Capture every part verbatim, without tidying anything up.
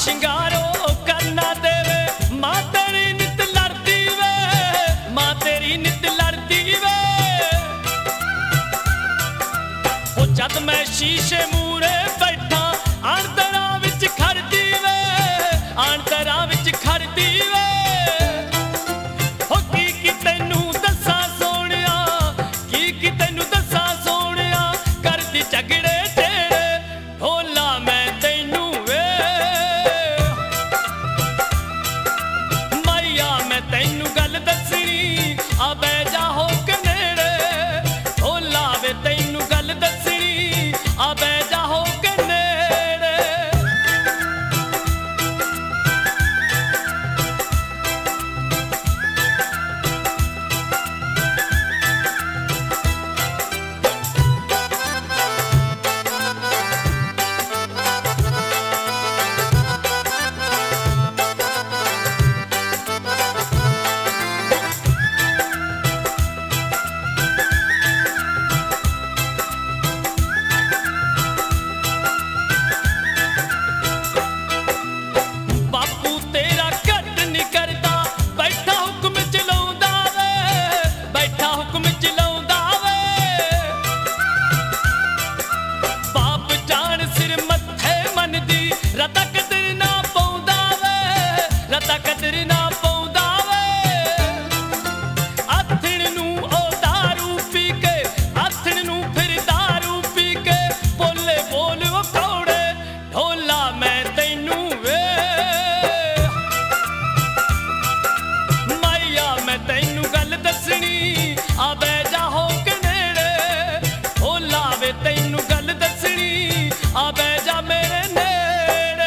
शिंगारो करना देवे मां तेरी नित लड़दी वे, मां तेरी नित लड़दी वे। ओ जद मैं शीशे मूरे बैठा आंतरा विच खड़दी वे, आंतरा विच खड़दी वे। ओ की की तैनू दस्सां सोहणिया, की की तैनू दस्सां सोहणिया, करदी झगड़े तेरे ढोला मैं तैनू वे। मैया मैं तैनू गल दसनी आ बै जा हो के नेड़े, ढोला वे तैनू गल दसनी आ बै जा हो के नेड़े। बापू तेरा घट नहीं करदा, बैठा हुक्म चलाउंदा वे, बैठा हुक्म चलाउंदा वे। बाप जान सिर मत्थे मनदी, रता कदर ना पाउंदा वे, रता कदर ना पाउंदा वे। आथण नूं ओ दारू पी के, आथण नूं फिर दारू पी के, बोले बोल ओ कौड़े ढोला मैं तैनू वे। मैया मैं तैनू गल दसनी आ बै जा हो के नेड़े, ढोला वे तैनू गल दसनी आ बै जा मेरे नेड़े।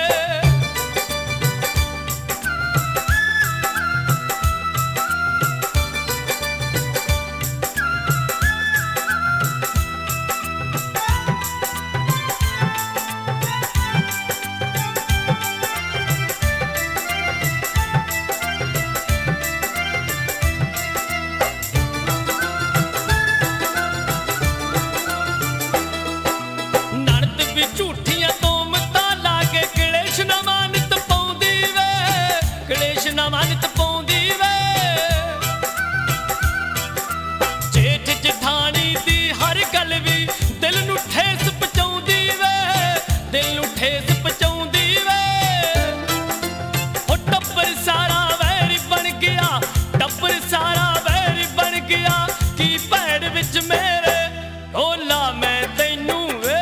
नड़द भी झूठियां तोमतां लागे, कलेश ना मानित पाउंदी वे, कलेश ना मानित पाउंदी वे। जेठ जठानी दी हर गल भी दिल नूं ठेस पहुंचाउंदी वे, दिल नूं ठेस पहुंचाउंदी वे। ओ टब्बर सारा वैरी बन गया, टब्बर सारा वैरी बन गया, की भैड़ विच मेरे ढोला मैं तैनू वे।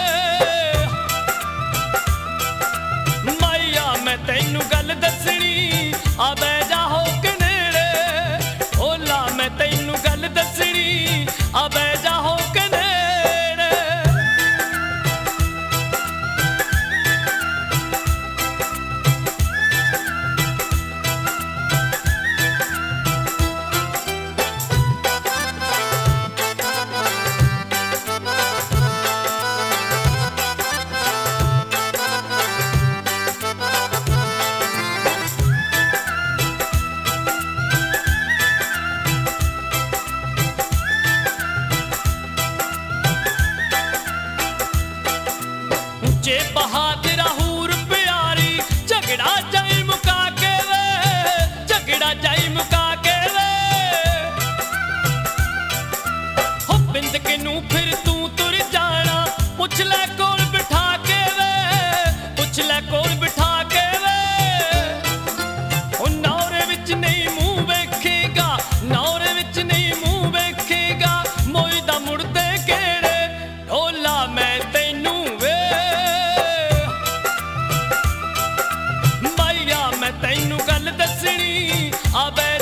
मैया मैं तैनू गल दसनी आ बै जा हो के नेड़े, ढोला मैं तैनू गल दसनी आ बै जा हो के नेड़े। जे बहादुर हूर प्यारी, झगड़ा जाई मुका के वे, झगड़ा जाई मुका के वे। हो बिंद के नूं फिर तू तुर जाना, पुछ ले कोल बिठा के वे, पुछ ले कोल बिठा के वे। ओ नौरे विच नहीं मूंह वेखेगा, नौरे विच नहीं मूंह वेखेगा, मोई दा मुड़दे केड़े ढोला मैं तैनू वे। मैया मैं तैनू गल दसनी आ बै